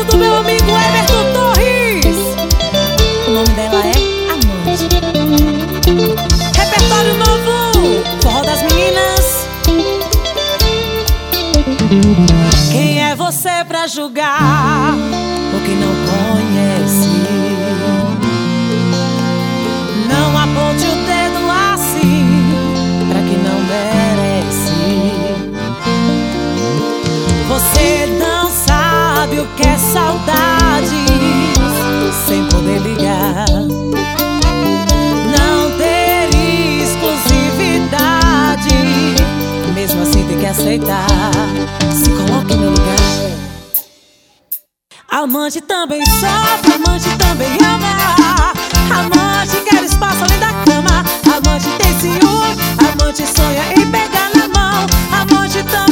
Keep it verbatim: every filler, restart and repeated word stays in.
sucesso do meu amigo Everton Torres. O nome dela é Amante. Repertório novo, Forró das Meninas. Quem é você pra julgar o que não conhece? Não aponte o dedo assim pra quem não merece. Você não sabe o que é saudade sem poder ligar, não ter exclusividade, mesmo assim tem que aceitar. Se coloque no lugar. Amante também sofre, amante também ama. Amante quer espaço além da cama. Amante tem ciúme, amante sonha em pegar na mão. Amante também